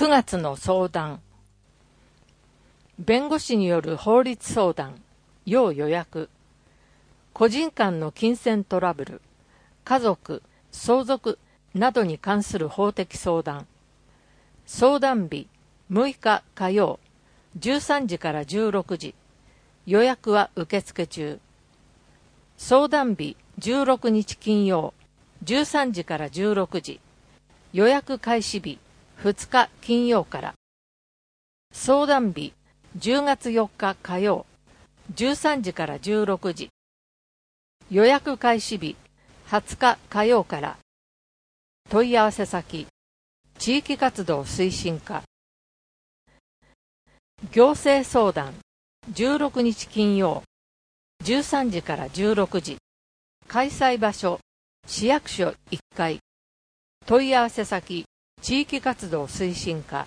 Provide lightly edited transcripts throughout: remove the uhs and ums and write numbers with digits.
9月の相談。弁護士による法律相談、要予約。個人間の金銭トラブル、家族、相続などに関する法的相談。相談日、6日火曜、13時から16時。予約は受付中。相談日、16日金曜、13時から16時。予約開始日、2日金曜から。相談日、10月4日火曜、13時から16時。予約開始日、20日火曜から。問い合わせ先、地域活動推進課。行政相談、16日金曜、13時から16時。開催場所、市役所1階。問い合わせ先、地域活動推進課。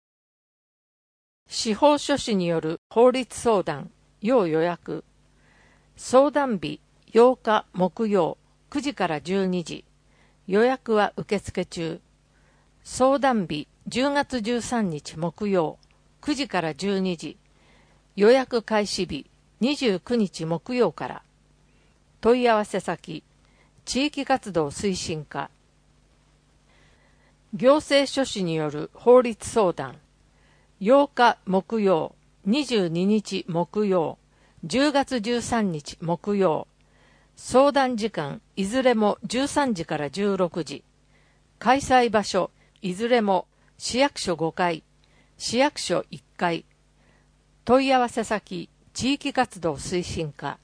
司法書士による法律相談、要予約。相談日、8日木曜、9時から12時。予約は受付中。相談日、10月13日木曜、9時から12時。予約開始日、29日木曜から。問い合わせ先、地域活動推進課。行政書士による法律相談。8日木曜、22日木曜、10月13日木曜。相談時間いずれも13時から16時。開催場所いずれも市役所5階、市役所1階。問い合わせ先、地域活動推進課。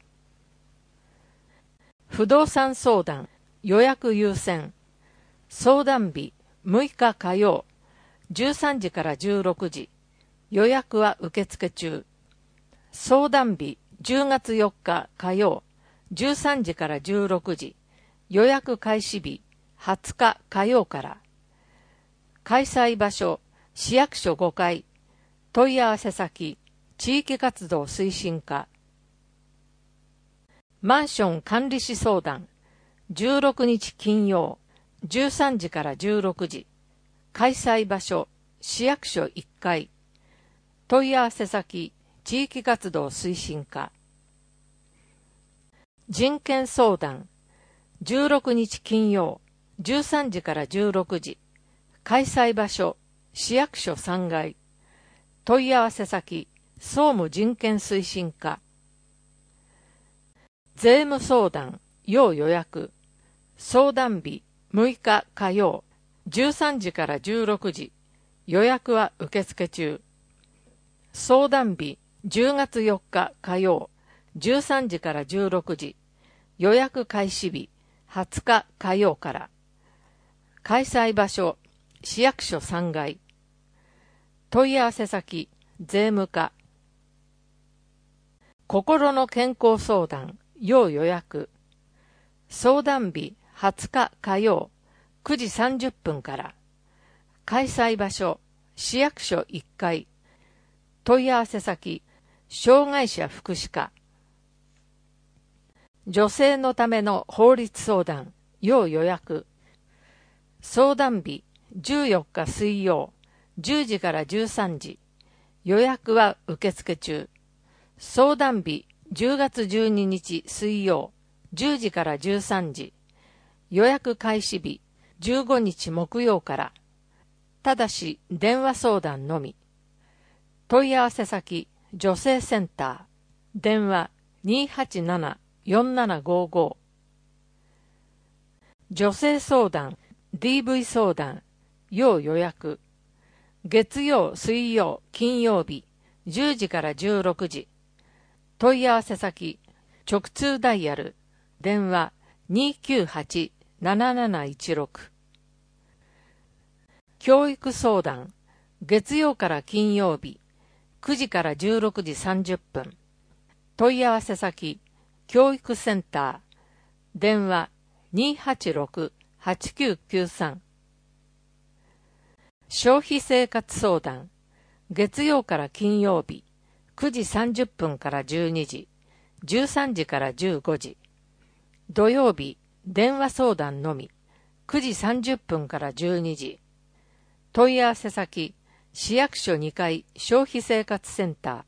不動産相談、予約優先。相談日、6日火曜、13時から16時。予約は受付中。相談日、10月4日火曜、13時から16時。予約開始日、20日火曜から。開催場所、市役所5階。問い合わせ先、地域活動推進課。マンション管理士相談、16日金曜、13時から16時。開催場所、市役所1階。問い合わせ先、地域活動推進課。人権相談、16日金曜、13時から16時。開催場所、市役所3階。問い合わせ先、総務人権推進課。税務相談、要予約。相談日、6日火曜、13時から16時。予約は受付中。相談日、10月4日火曜、13時から16時。予約開始日、20日火曜から。開催場所、市役所3階。問い合わせ先、税務課。心の健康相談、要予約。相談日、20日火曜、9時30分から。開催場所、市役所1階。問い合わせ先、障害者福祉課。女性のための法律相談、要予約。相談日、14日水曜、10時から13時。予約は受付中。相談日、10月12日水曜、10時から13時。予約開始日、15日木曜から。ただし、電話相談のみ。問い合わせ先、女性センター。電話、287-4755。女性相談、DV 相談、要予約。月曜、水曜、金曜日、10時から16時。問い合わせ先、直通ダイヤル。電話、298-7716。教育相談、月曜から金曜日、9時から16時30分。問い合わせ先、教育センター。電話、286-8993。消費生活相談、月曜から金曜日、9時30分から12時、13時から15時。土曜日、電話相談のみ、9時30分から12時。問い合わせ先、 市役所2階消費生活センター。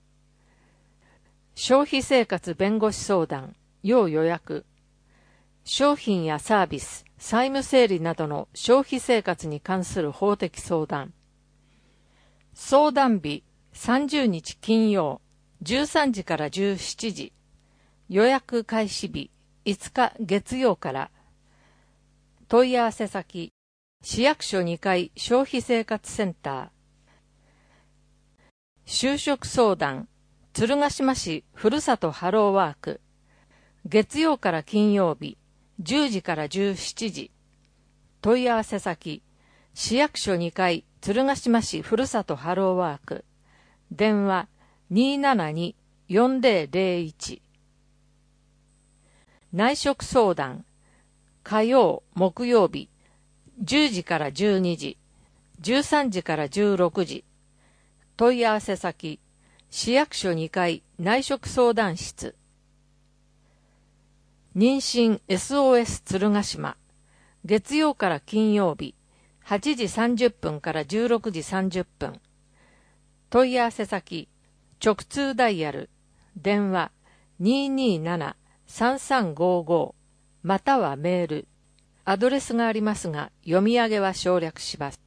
消費生活弁護士相談、要予約。商品やサービス、債務整理などの消費生活に関する法的相談。相談日、30日金曜、13時から17時。予約開始日、5日月曜から。問い合わせ先、市役所2階消費生活センター。就職相談、鶴ヶ島市ふるさとハローワーク。月曜から金曜日、10時から17時。問い合わせ先、市役所2階鶴ヶ島市ふるさとハローワーク。電話 272-4001。内職相談、火曜、木曜日、10時から12時、13時から16時。問い合わせ先、市役所2階内職相談室。妊娠 SOS 鶴ヶ島。月曜から金曜日、8時30分から16時30分。問い合わせ先、直通ダイヤル、電話 227-3355 またはメール。アドレスがありますが、読み上げは省略します。